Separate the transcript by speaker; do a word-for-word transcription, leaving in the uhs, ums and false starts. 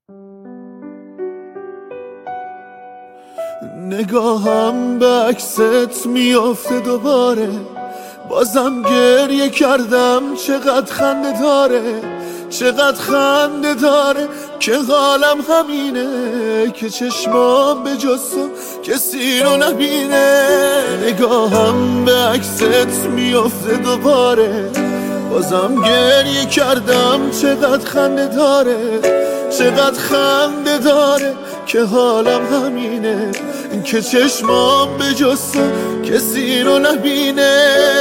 Speaker 1: نگاهم به عکست میافته دوباره، بازم گریه کردم. چقدر خنده داره، چقدر خنده داره که حالم همینه، که چشمام به جز تو کسی رو نبینه. نگاهم به عکست میافته دوباره، بازم گریه کردم. چقدر خنده داره، چقدر خنده داره که حالم همینه، که چشمام به جز تو کسی رو نبینه.